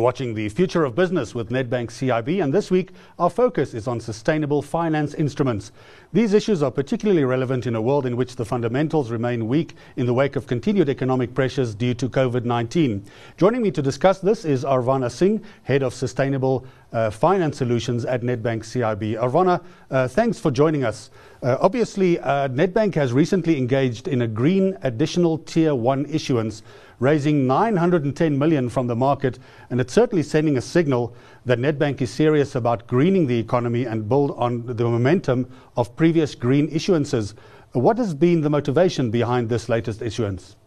watching The Future of Business with Nedbank CIB, and this week our focus is on sustainable finance instruments. These issues are particularly relevant in a world in which the fundamentals remain weak in the wake of continued economic pressures due to COVID-19. Joining me to discuss this is Arvana Singh, Head of Sustainable Finance Solutions at Nedbank CIB. Arvana, thanks for joining us. Obviously, Nedbank has recently engaged in a green additional Tier 1 issuance, raising 910 million from the market, and it's certainly sending a signal that Nedbank is serious about greening the economy and build on the momentum of previous green issuances. What has been the motivation behind this latest issuance?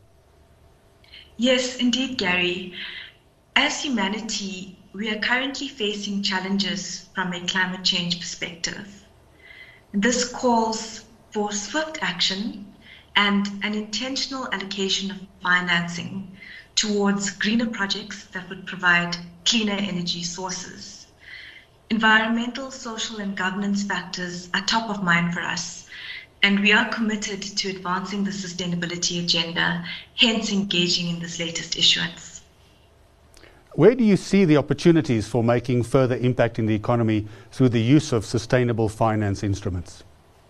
Yes, indeed, Gary. As humanity, we are currently facing challenges from a climate change perspective. This calls for swift action and an intentional allocation of financing towards greener projects that would provide cleaner energy sources. Environmental, social, and governance factors are top of mind for us, and we are committed to advancing the sustainability agenda, hence engaging in this latest issuance. Where do you see the opportunities for making further impact in the economy through the use of sustainable finance instruments?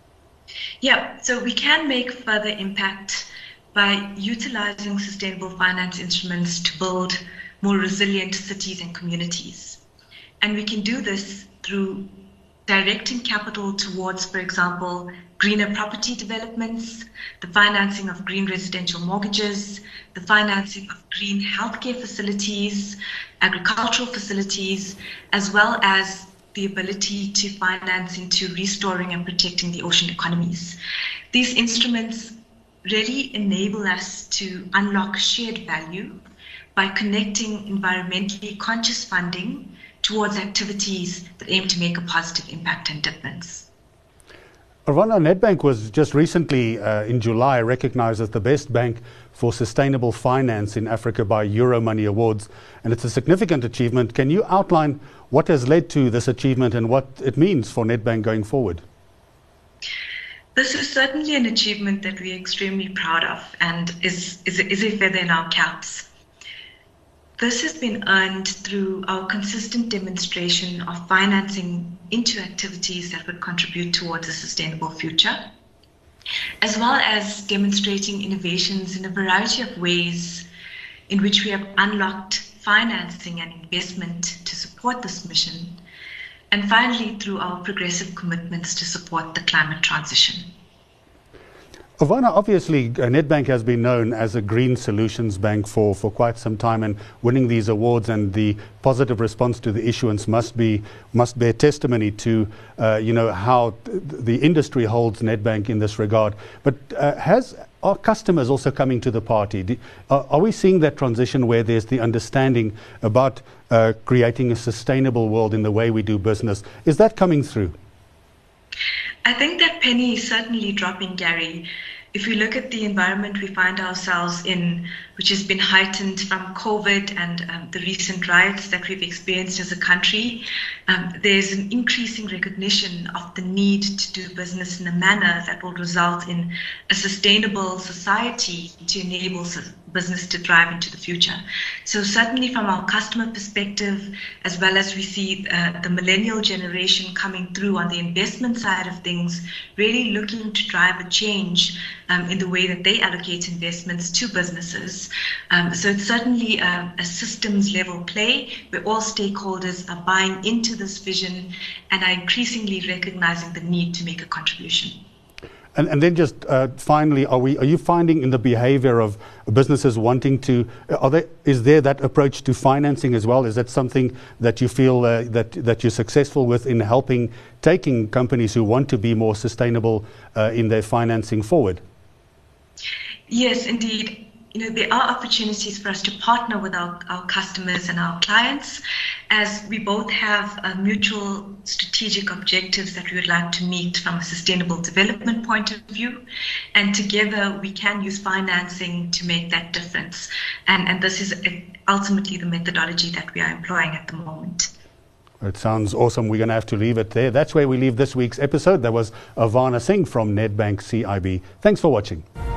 Yeah, so we can make further impact by utilizing sustainable finance instruments to build more resilient cities and communities. And we can do this through directing capital towards, for example, greener property developments, the financing of green residential mortgages, the financing of green healthcare facilities, agricultural facilities, as well as the ability to finance into restoring and protecting the ocean economies. These instruments really enable us to unlock shared value by connecting environmentally conscious funding towards activities that aim to make a positive impact and difference. Arvana, Nedbank was just recently, in July, recognized as the best bank for sustainable finance in Africa by Euromoney Awards, and it's a significant achievement. Can you outline what has led to this achievement and what it means for Nedbank going forward? This is certainly an achievement that we are extremely proud of and is a feather in our caps. This has been earned through our consistent demonstration of financing into activities that would contribute towards a sustainable future, as well as demonstrating innovations in a variety of ways in which we have unlocked financing and investment to support this mission, and finally through our progressive commitments to support the climate transition. Arvana, obviously Nedbank has been known as a green solutions bank for quite some time, and winning these awards and the positive response to the issuance must bear testimony to how the industry holds Nedbank in this regard. But are customers also coming to the party? Are we seeing that transition where there's the understanding about creating a sustainable world in the way we do business? Is that coming through? I think that penny is certainly dropping, Gary. If we look at the environment we find ourselves in, which has been heightened from COVID and the recent riots that we've experienced as a country, there's an increasing recognition of the need to do business in a manner that will result in a sustainable society to enable business to thrive into the future. So certainly from our customer perspective, as well as we see the millennial generation coming through on the investment side of things, really looking to drive a change in the way that they allocate investments to businesses. So it's certainly a systems level play where all stakeholders are buying into this vision and are increasingly recognizing the need to make a contribution. And then just finally, are you finding in the behavior of businesses wanting to, is there that approach to financing as well? Is that something that you feel that you're successful with in helping taking companies who want to be more sustainable in their financing forward? Yes, indeed. There are opportunities for us to partner with our customers and our clients, as we both have mutual strategic objectives that we would like to meet from a sustainable development point of view. And together we can use financing to make that difference. And this is ultimately the methodology that we are employing at the moment. It sounds awesome. We're going to have to leave it there. That's where we leave this week's episode. That was Arvana Singh from Nedbank CIB. Thanks for watching.